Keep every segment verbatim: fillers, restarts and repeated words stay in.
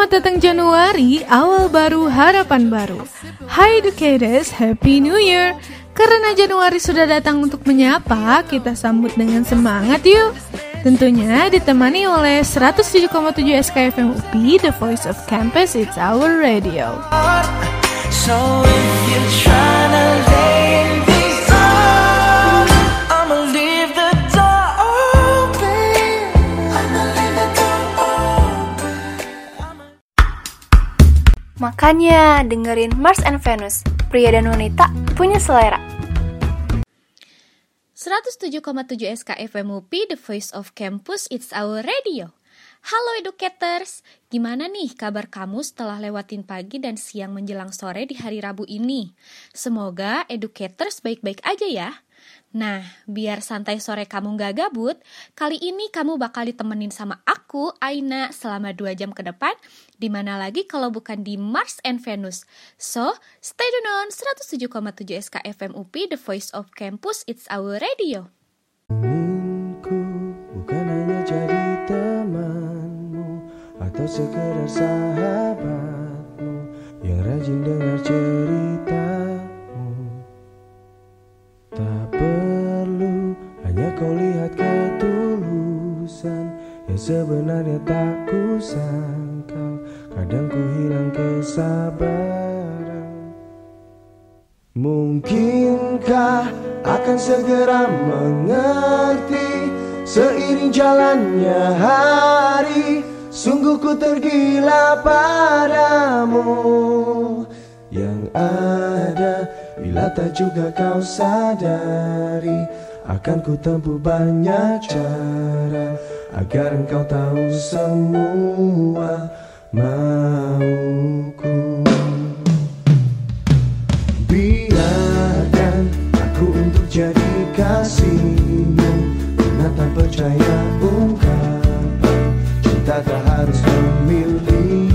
Selamat datang Januari, awal baru, harapan baru. Hi educators, Happy New Year. Karena Januari sudah datang untuk menyapa, kita sambut dengan semangat yuk. Tentunya ditemani oleh seratus tujuh koma tujuh S K F M U P, The Voice of Campus, It's Our Radio. So if you're trying to lay these on, I'ma leave the door open. I'ma leave the door open. Makanya dengerin Mars and Venus, pria dan wanita punya selera. seratus tujuh koma tujuh S K F M U P, The Voice of Campus, It's Our Radio. Halo educators, gimana nih kabar kamu setelah lewatin pagi dan siang menjelang sore di hari Rabu ini? Semoga educators baik-baik aja ya. Nah, biar santai sore kamu gak gabut, kali ini kamu bakal ditemenin sama aku, Aina, selama dua jam ke depan, dimana lagi kalau bukan di Mars and Venus. So, stay tune on seratus tujuh koma tujuh S K F M U P, The Voice of Campus, It's Our Radio. Inginku bukan hanya jadi temanmu atau sekedar sahabatmu yang rajin dengar ceritamu. Tak perlu hanya kau lihat ketulusan yang sebenarnya tak kusangkal. Kadang ku hilang kesabaran. Mungkinkah akan segera mengerti seiring jalannya hari. Sungguh ku tergila padamu. Yang ada bila tak juga kau sadari, akan ku tempuh banyak cara agar engkau tahu semua mauku. Biarkan aku untuk jadi kasihmu, karena tak percaya ungkapan cinta tak harus memiliki.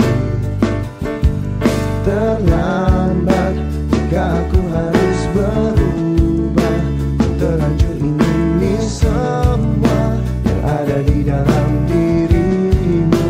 Terlambat jika aku harus berubah, ku terlanjur ingini semua yang ada di dalam dirimu.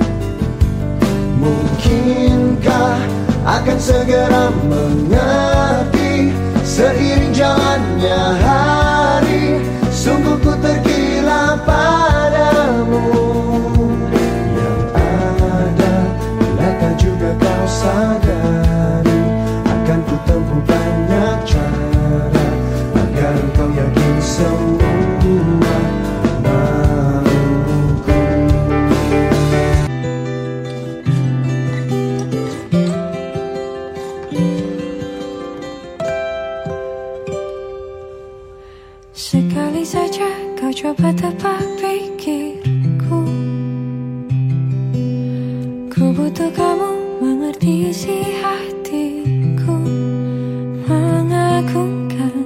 Mungkinkah akan segera mengerti seiring jalannya hari. Sungguh ku tergila padamu. Yang ada bila tak juga kau sadari, akan ku tempuh banyak cara agar kau yakin semua mauku. Sekali saja kau coba tebak pikirku. Ku butuh kamu mengerti isi hatiku, mengagumkan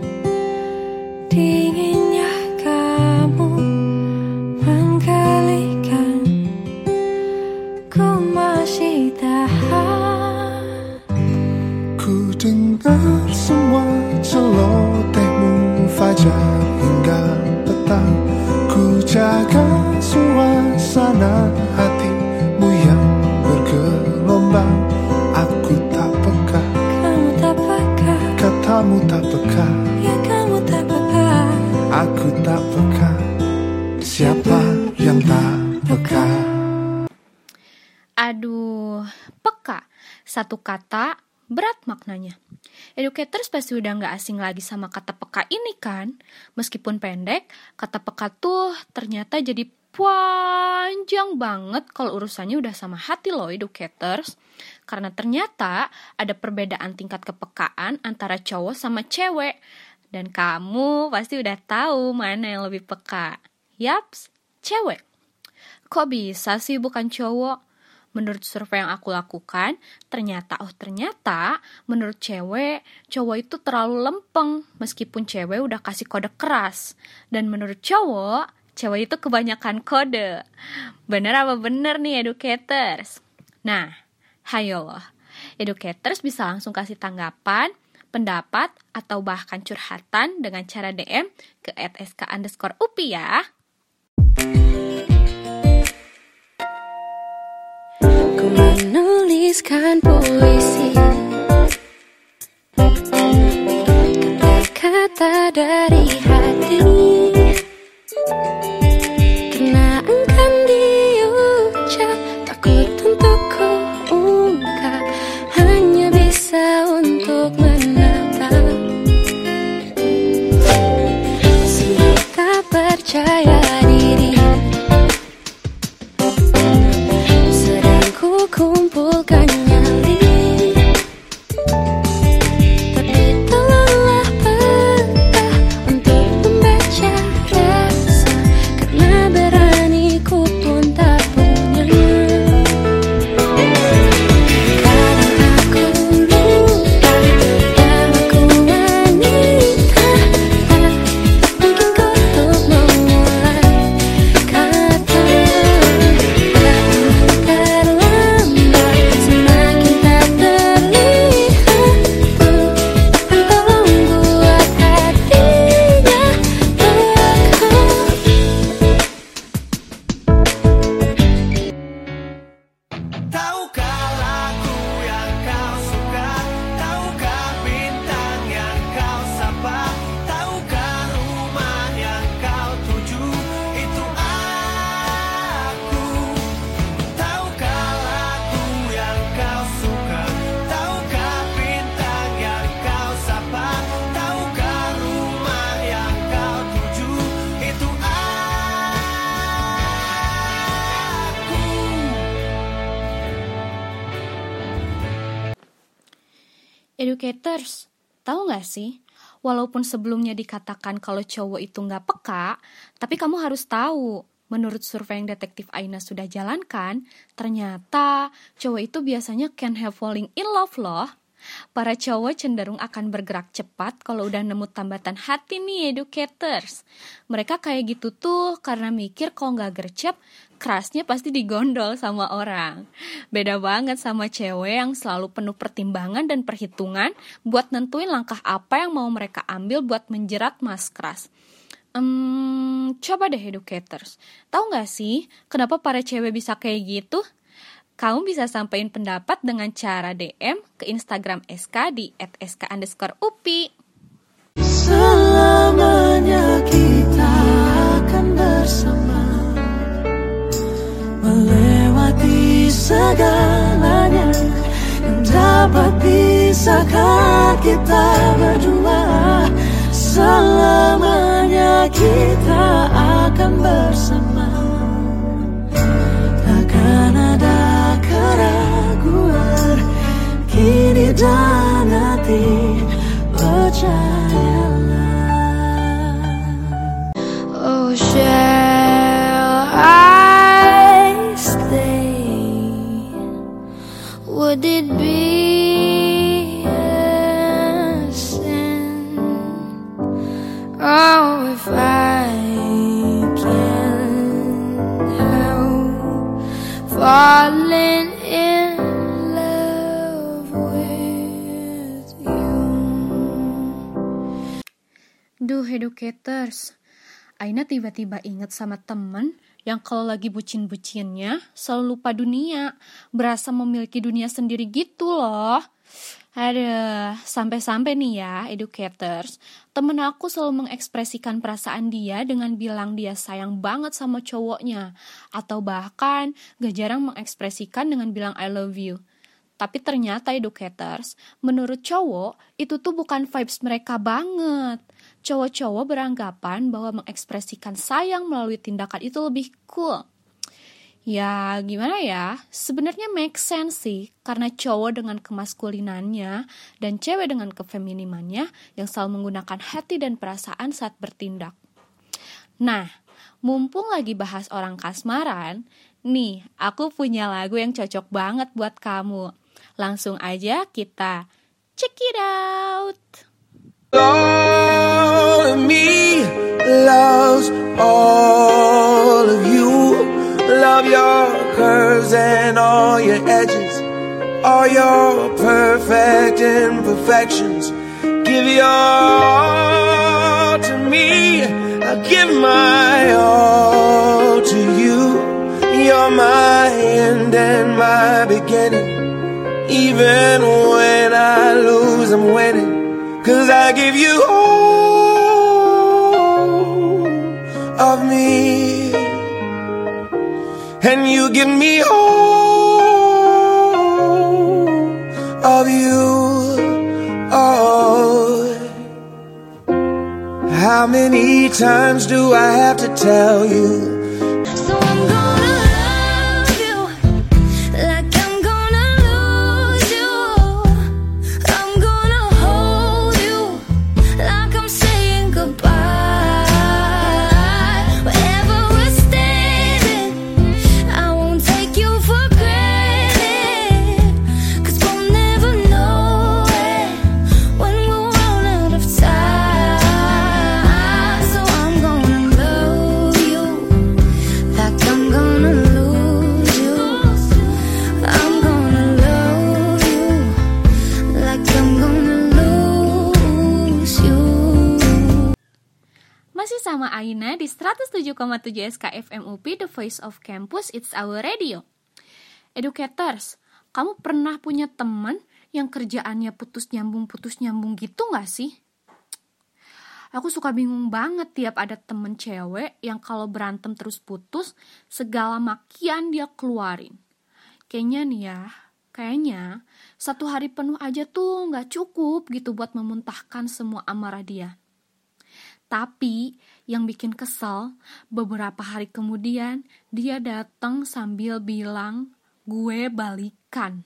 dinginnya kamu, menggelikan. Ku masih tahan. Ku dengar semua celotehmu fajar hingga petang. Ku jaga suasana hatimu yang bergelombang. Aku tak peka, Kamu tak peka, katamu tak peka, ya kamu tak peka. aku tak peka. Siapa yang tak peka? Aduh, peka. Satu kata, berat maknanya. Educators pasti udah gak asing lagi sama kata peka ini kan? Meskipun pendek, kata peka tuh ternyata jadi panjang banget kalau urusannya udah sama hati loh educators. Karena ternyata ada perbedaan tingkat kepekaan antara cowok sama cewek. Dan kamu pasti udah tahu mana yang lebih peka. Yaps, cewek. Kok bisa sih bukan cowok? Menurut survei yang aku lakukan, ternyata, oh ternyata, menurut cewek, cowok itu terlalu lempeng, meskipun cewek udah kasih kode keras. Dan menurut cowok, cewek itu kebanyakan kode. Bener apa bener nih educators? Nah, hayolah, educators bisa langsung kasih tanggapan, pendapat, atau bahkan curhatan dengan cara D M ke at sk underscore upi ya. tuliskan puisi, kata-kata dari hati, karena enggan diucap, takut untuk ku ungkap, hanya bisa untuk menatap. Semakin tak percaya diri, sedang ku kumpulkan nyali, tapi tolonglah peka untuk membaca rasa, karena berani ku pun tak punya. Kadang aku lupa bahwa ku wanita, tak mungkin ku untuk memulai kata. Terlambat, semakin tak terlihat, Tuhan tolong buat hatinya peka. Tahukah lagu yang kau suka? Tahukah bintang yang kau sapa? Tahukah rumah yang kau tuju? Itu aku. Tahukah lagu yang kau suka? Tahukah bintang yang kau sapa? Tahukah rumah yang kau tuju? Itu aku. Educators, tahu nggak sih? Walaupun sebelumnya dikatakan kalau cowok itu nggak peka, tapi kamu harus tahu, menurut survei yang detektif Aina sudah jalankan, ternyata cowok itu biasanya can have falling in love loh. Para cowok cenderung akan bergerak cepat kalau udah nemu tambatan hati nih, educators. Mereka kayak gitu tuh karena mikir kalau nggak gercep, kerasnya pasti digondol sama orang. Beda banget sama cewek yang selalu penuh pertimbangan dan perhitungan buat nentuin langkah apa yang mau mereka ambil buat menjerat mas keras. Hmm, coba deh educators, tahu nggak sih kenapa para cewek bisa kayak gitu? Kamu bisa sampaikan pendapat dengan cara D M ke Instagram S K di et sk underscore upi. Selamanya kita akan bersama, melewati segalanya yang dapat pisahkan kita berdua. Selamanya kita akan bersama, takkan ada keraguan kini dan nanti, percayalah. Oh, shall I stay? Would it be a sin? Oh, if I can't help falling in love with you. Duh, educators, Aina tiba-tiba inget sama temen yang kalau lagi bucin-bucinnya selalu lupa dunia, berasa memiliki dunia sendiri gitu loh. Aduh, sampai-sampai nih ya, educators, temen aku selalu mengekspresikan perasaan dia dengan bilang dia sayang banget sama cowoknya, atau bahkan gak jarang mengekspresikan dengan bilang I love you. Tapi ternyata educators, menurut cowok, itu tuh bukan vibes mereka banget. Cowok-cowok beranggapan bahwa mengekspresikan sayang melalui tindakan itu lebih cool. Ya gimana ya, sebenarnya make sense sih, karena cowok dengan kemaskulinannya dan cewek dengan kefeminimannya yang selalu menggunakan hati dan perasaan saat bertindak. Nah, mumpung lagi bahas orang kasmaran, nih aku punya lagu yang cocok banget buat kamu. Langsung aja kita check it out. All of me loves all of you. Love your curves and all your edges, all your perfect imperfections. Give your all to me, I'll give my all to you. You're my end and my beginning, Even when I lose, I'm winning, 'cause I give you all of me, and you give me all of you. Oh, how many times do I have to tell you? So I'm gonna love you like I'm gonna lose you. I'm gonna hold you like I'm saying goodbye. Wherever we're standing, I won't take you for granted, 'cause we'll never know it when we'll run out of time. So I'm gonna love you like I'm gonna lose you. I'm gonna love you like I'm gonna lose you. Masih sama Aina di seratus tujuh koma tujuh S K F M U P, The Voice of Campus, It's Our Radio. Educators, kamu pernah punya teman yang kerjaannya putus nyambung-putus nyambung gitu gak sih? Aku suka bingung banget tiap ada temen cewek yang kalau berantem terus putus, segala makian dia keluarin. Kayaknya nih ya, kayaknya satu hari penuh aja tuh gak cukup gitu buat memuntahkan semua amarah dia. Tapi yang bikin kesel, beberapa hari kemudian dia datang sambil bilang, gue balikan.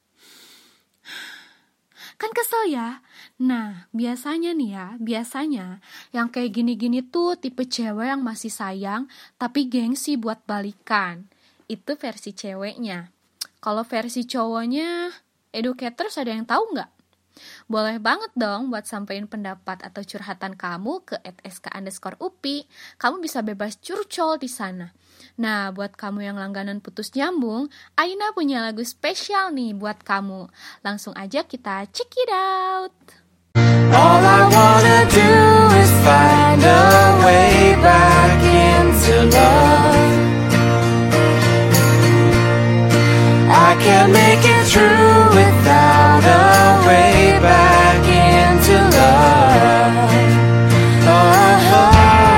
Kan kesel ya? Nah, biasanya nih ya, biasanya yang kayak gini-gini tuh tipe cewek yang masih sayang tapi gengsi buat balikan. Itu versi ceweknya. Kalau versi cowoknya, educators ada yang tahu nggak? Boleh banget dong buat sampein pendapat atau curhatan kamu ke at sk underscore upi. Kamu bisa bebas curcol di sana. Nah, buat kamu yang langganan putus nyambung, Aina punya lagu spesial nih buat kamu. Langsung aja kita check it out. All I wanna do is find a way back into love. I can't make it through without a way back into love. Oh, oh.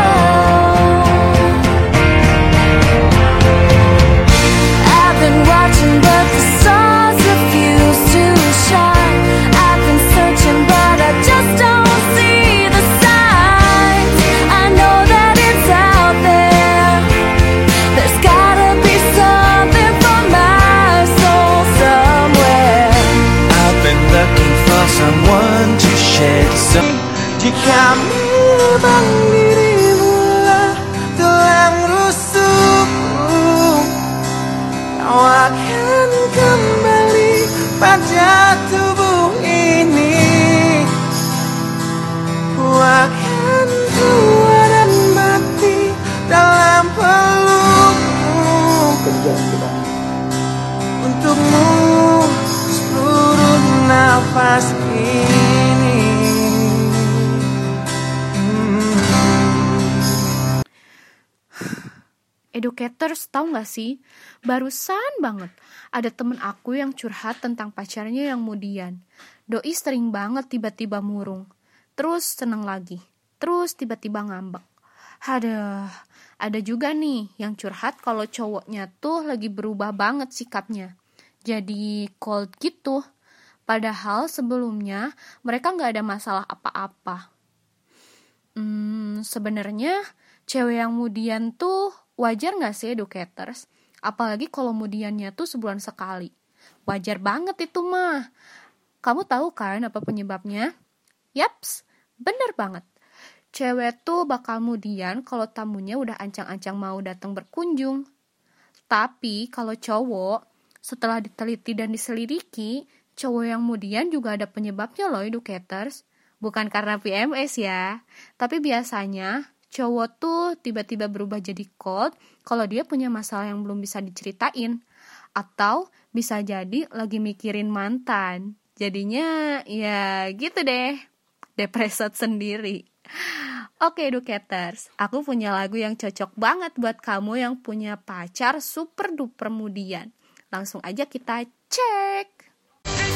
I've been watching but the stars refuse to shine. I've been searching but I just don't see the signs. I know that it's out there. There's gotta be something for my soul somewhere. I've been looking for someone to share some. Jika memang dirimulah tulang rusukku, kau akan kembali pada tubuh ini. Ku akan tua dan mati dalam pelukmu. Untukmu seluruh nafas ini. Educators, tahu gak sih? Barusan banget ada temen aku yang curhat tentang pacarnya yang mudian. Doi sering banget tiba-tiba murung, terus seneng lagi, terus tiba-tiba ngambek. Aduh, ada juga nih yang curhat kalau cowoknya tuh lagi berubah banget sikapnya, jadi cold gitu. Padahal sebelumnya mereka gak ada masalah apa-apa. Hmm, sebenarnya cewek yang mudian tuh wajar gak sih educators? Apalagi kalau mudiannya tuh sebulan sekali. Wajar banget itu mah. Kamu tahu kan apa penyebabnya? Yaps, bener banget. Cewek tuh bakal mudian kalau tamunya udah ancang-ancang mau datang berkunjung. Tapi kalau cowok, setelah diteliti dan diselidiki, cowok yang mudian juga ada penyebabnya loh educators. Bukan karena P M S ya, tapi biasanya cowok tuh tiba-tiba berubah jadi cold kalau dia punya masalah yang belum bisa diceritain. Atau bisa jadi lagi mikirin mantan. Jadinya ya gitu deh, depresot sendiri. Oke educators, aku punya lagu yang cocok banget buat kamu yang punya pacar super duper mudian. Langsung aja kita cek.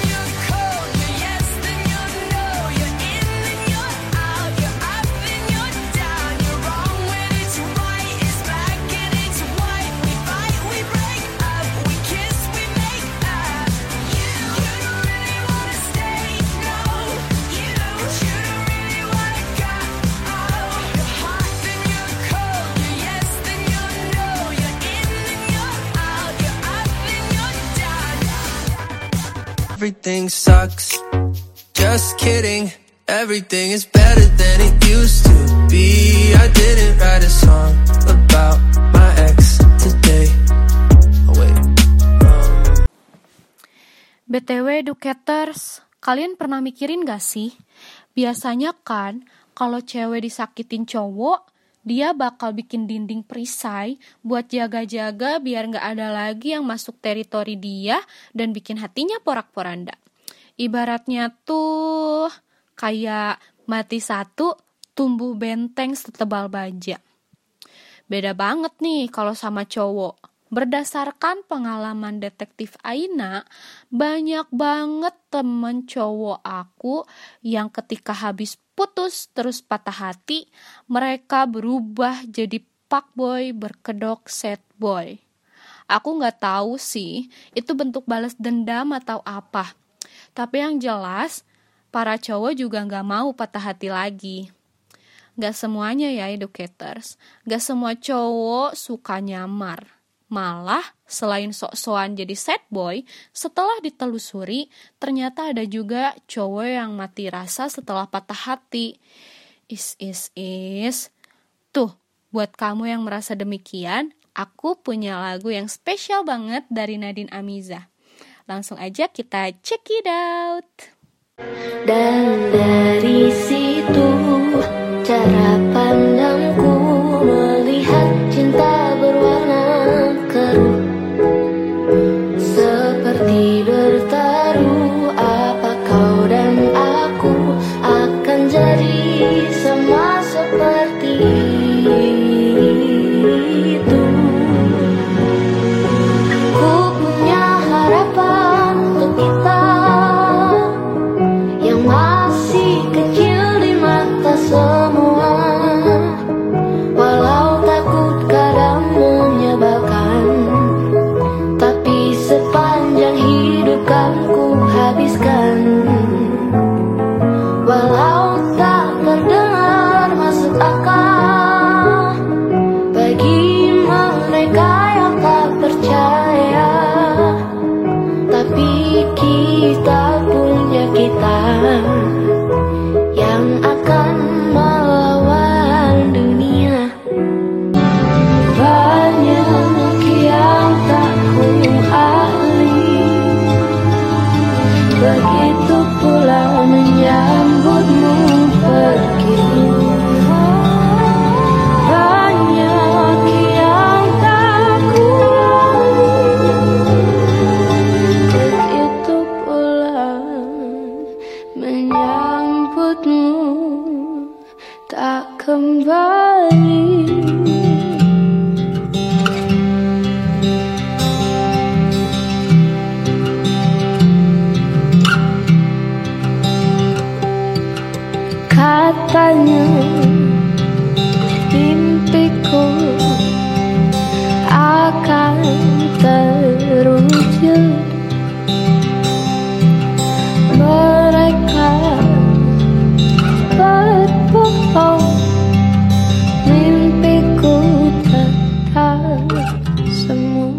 everything sucks. Just kidding, everything is better than it used to be. I didn't write a song about my ex today. Oh wait, um. B T W Educators, kalian pernah mikirin gak sih? Biasanya kan, kalau cewek disakitin cowok, dia bakal bikin dinding perisai buat jaga-jaga biar gak ada lagi yang masuk teritori dia dan bikin hatinya porak-poranda. Ibaratnya tuh kayak mati satu, tumbuh benteng setebal baja. Beda banget nih kalau sama cowok. Berdasarkan pengalaman detektif Aina, banyak banget temen cowok aku yang ketika habis putus terus patah hati, mereka berubah jadi fuckboy berkedok sad boy. Aku gak tahu sih, itu bentuk balas dendam atau apa. Tapi yang jelas, para cowok juga gak mau patah hati lagi. Gak semuanya ya educators, gak semua cowok suka nyamar. Malah, selain sok-sokan jadi sad boy, setelah ditelusuri, ternyata ada juga cowok yang mati rasa setelah patah hati. Is, is, is. Tuh, buat kamu yang merasa demikian, aku punya lagu yang spesial banget dari Nadine Amiza. Langsung aja kita check it out. Dan dari situ, cara pandangku melihat cinta berwarna keruh, seperti bertaruh. Apa kau dan aku akan jadi sama seperti itu? Ku punya harapan untuk kita yang masih kecil di mata semua. Walau takut kadang menyebalkan, tapi sepanjang hidup kan ku habiskan. Walau tak terdengar masuk akal bagi mereka yang tak percaya, tapi kita punya kita yang akan melawan dunia. Banyak yang tak ku ahli, begitu pula menyambutmu pergi. Banyak yang tak ku ahli, begitu pula menyambutmu tak kembali. Katanya mimpiku akan terwujud. Mereka berbohong, mimpiku tetap semu.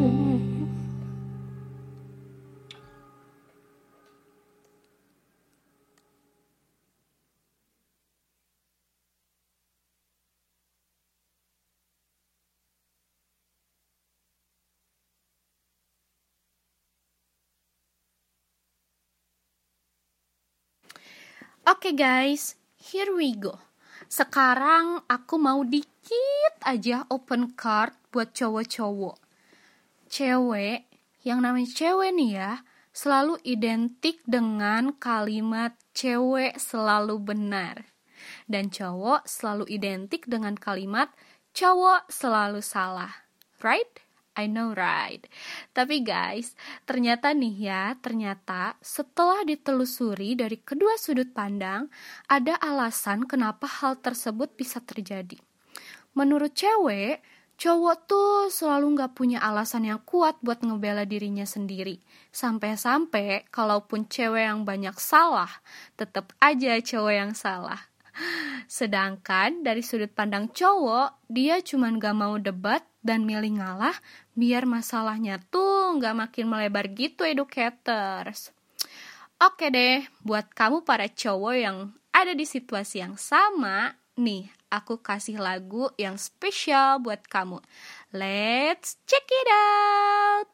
Oke guys, here we go. Sekarang aku mau dikit aja open card buat cowok-cowok. Cewek, yang namanya cewek nih ya, selalu identik dengan kalimat cewek selalu benar. Dan cowok selalu identik dengan kalimat cowok selalu salah. Right? I know right. Tapi guys, ternyata nih ya, ternyata setelah ditelusuri dari kedua sudut pandang, ada alasan kenapa hal tersebut bisa terjadi. Menurut cewek, cowok tuh selalu gak punya alasan yang kuat buat ngebela dirinya sendiri. Sampai-sampai, kalaupun cewek yang banyak salah, tetap aja cowok yang salah. Sedangkan dari sudut pandang cowok, dia cuman gak mau debat dan milih ngalah biar masalahnya tuh gak makin melebar gitu educators. Oke deh, buat kamu para cowok yang ada di situasi yang sama, nih aku kasih lagu yang spesial buat kamu. Let's check it out.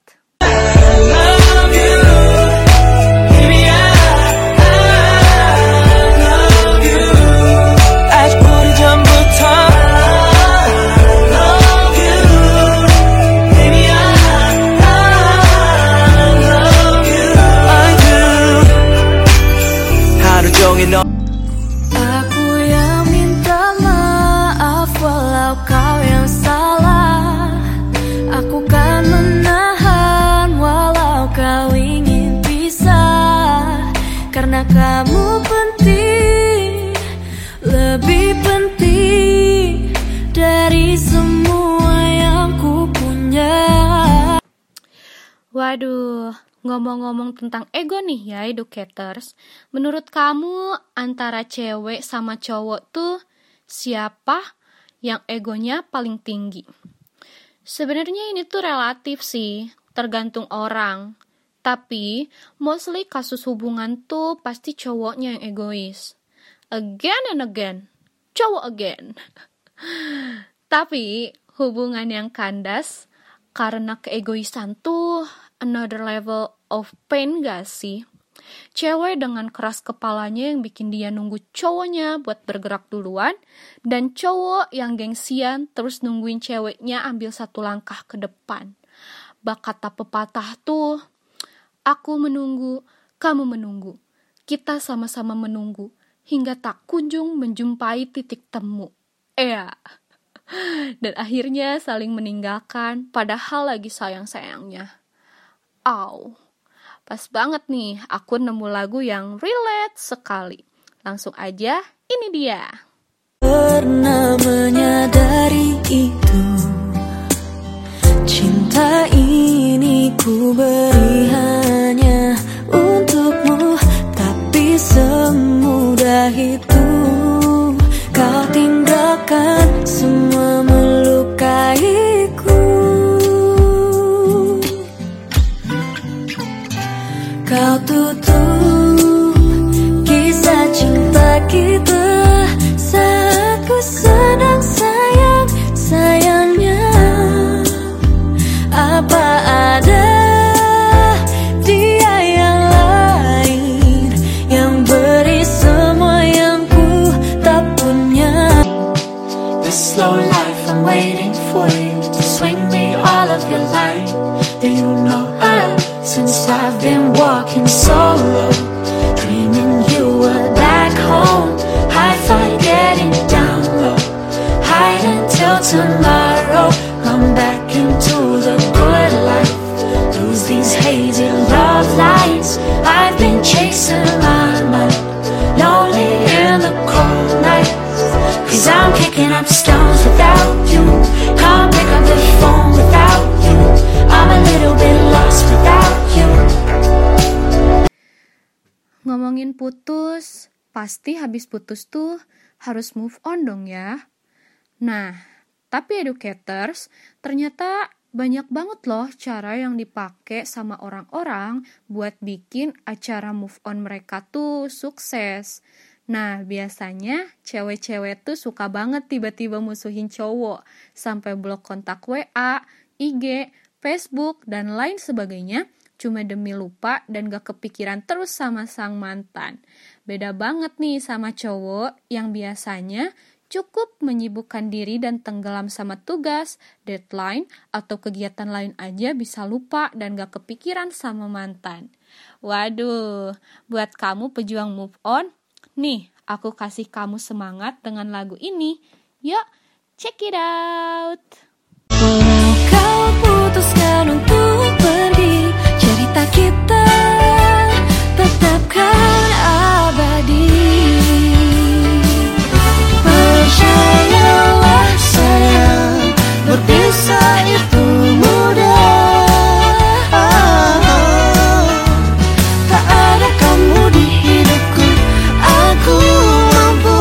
Aku yang minta maaf walau kau yang salah. Aku kan menahan walau kau ingin pisah. Karena kamu penting, lebih penting dari semua yang ku punya. Waduh, ngomong-ngomong tentang ego nih ya educators, menurut kamu antara cewek sama cowok tuh siapa yang egonya paling tinggi? Sebenarnya ini tuh relatif sih, tergantung orang. Tapi mostly kasus hubungan tuh pasti cowoknya yang egois. Again and again, cowok again. Tapi hubungan yang kandas karena keegoisan tuh another level of pain gak sih? Cewek dengan keras kepalanya yang bikin dia nunggu cowoknya buat bergerak duluan, dan cowok yang gengsian terus nungguin ceweknya ambil satu langkah ke depan. Bak kata pepatah tuh, aku menunggu, kamu menunggu, kita sama-sama menunggu, hingga tak kunjung menjumpai titik temu. Iya. Dan akhirnya saling meninggalkan padahal lagi sayang-sayangnya. Aw, pas banget nih aku nemu lagu yang relate sekali. Langsung aja, ini dia. Pernah menyadari itu, cinta ini ku beri hanya untukmu, tapi semudah itu kau tinggalkan semua melukaiku. Kau tutup kisah cinta kita saat ku sedang sayang-sayangnya. Apa ada dia yang lain yang beri semua yang ku tak punya? This slow life I'm waiting for you to swing me all of your life. Do you know I since I've been walking solo, dreaming you were back home. High five getting down low, hide until tomorrow. Come back into the good life, lose these hazy love lights. I've been chasing my mind, lonely in the cold nights, cause I'm kicking up stones without you. Can't pick up the phone without you. I'm a little bit lost without you. Ngomongin putus, pasti habis putus tuh harus move on dong ya. Nah, tapi educators, ternyata banyak banget loh cara yang dipakai sama orang-orang buat bikin acara move on mereka tuh sukses. Nah, biasanya cewek-cewek tuh suka banget tiba-tiba musuhin cowok, sampai blok kontak W A, I G, Facebook, dan lain sebagainya, cuma demi lupa dan gak kepikiran terus sama sang mantan. Beda banget nih sama cowok yang biasanya cukup menyibukkan diri dan tenggelam sama tugas, deadline, atau kegiatan lain aja bisa lupa dan gak kepikiran sama mantan. Waduh, buat kamu pejuang move on, nih aku kasih kamu semangat dengan lagu ini. Yuk, check it out! Walau kau putuskan untuk pergi, cerita kita tetapkan abadi. Percayalah sayang, berpisah itu mudah. Tak ada kamu di hidupku, aku mampu.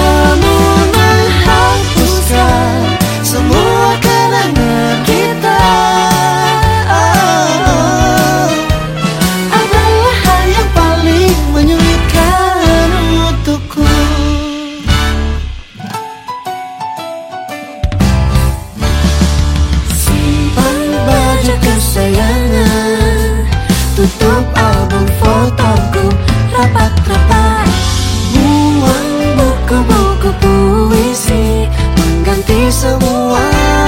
Namun menghapuskan semua kenangan kita. buku-buku puisi mengganti semua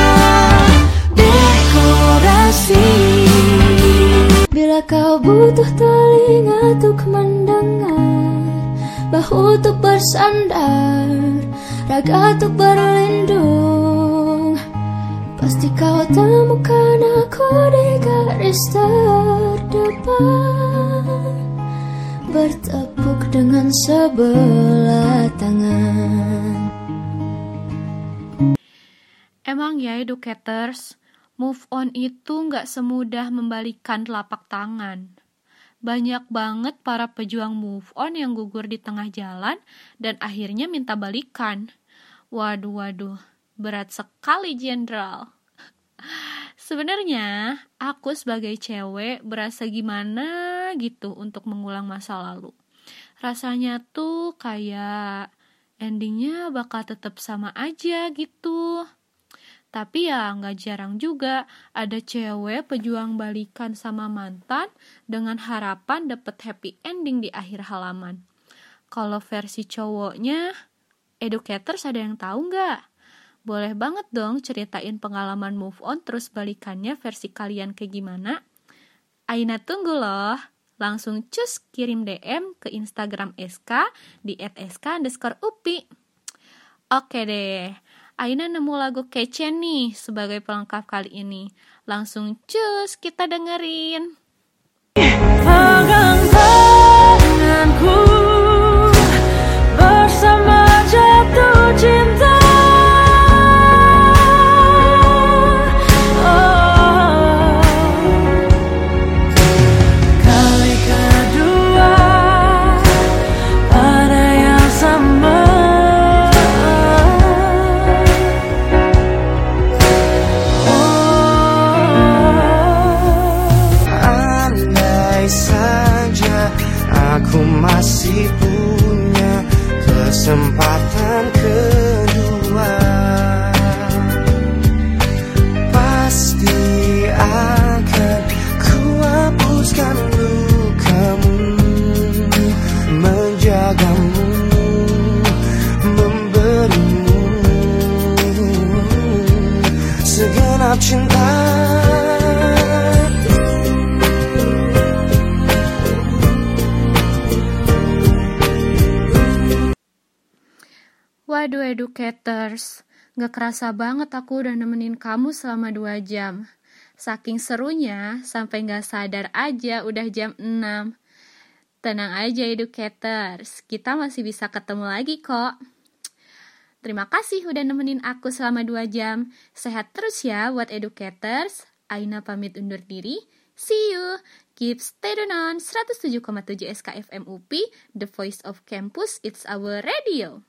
dekorasi. Bila kau butuh telinga untuk mendengar, bahu untuk bersandar, raga untuk berlindung, pasti kau temukan aku di garis terdepan, bertepuk dengan sebelah tangan. Emang ya educators, move on itu nggak semudah membalikan telapak tangan. Banyak banget para pejuang move on yang gugur di tengah jalan dan akhirnya minta balikan. Waduh-waduh, berat sekali jenderal. Sebenarnya aku sebagai cewek berasa gimana gitu untuk mengulang masa lalu. Rasanya tuh kayak endingnya bakal tetap sama aja gitu. Tapi ya nggak jarang juga ada cewek pejuang balikan sama mantan dengan harapan dapet happy ending di akhir halaman. Kalau versi cowoknya, educators ada yang tahu nggak? Boleh banget dong ceritain pengalaman move on terus balikannya versi kalian kayak gimana? Aina tunggu loh. Langsung cus kirim D M ke Instagram S K di et S K underscore upi. Oke deh. Aina nemu lagu kece nih sebagai pelengkap kali ini. Langsung cus kita dengerin. Pegang tanganku bersama jatuh cinta. Oh, kali kedua pada yang sama. Aku masih punya kesempatan kedua, pasti akan ku hapuskan lukamu, menjagamu, memberimu segenap cinta. Waduh educators, gak kerasa banget aku udah nemenin kamu selama dua jam. Saking serunya, sampai gak sadar aja udah jam enam. Tenang aja educators, kita masih bisa ketemu lagi kok. Terima kasih udah nemenin aku selama dua jam. Sehat terus ya buat educators. Aina pamit undur diri. See you. Keep stay on seratus tujuh koma tujuh S K F M U P, The Voice of Campus, it's our radio.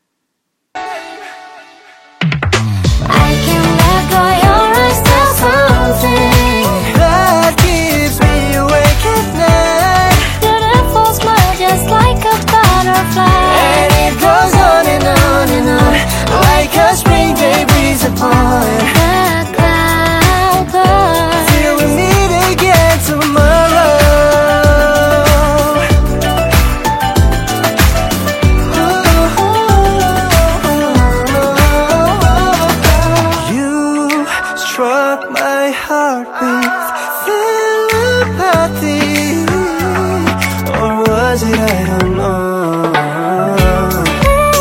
I can let go, your eyes tell something That keeps me awake at night. beautiful smile just like a butterfly. And it goes on and on and on, like a spring day breeze upon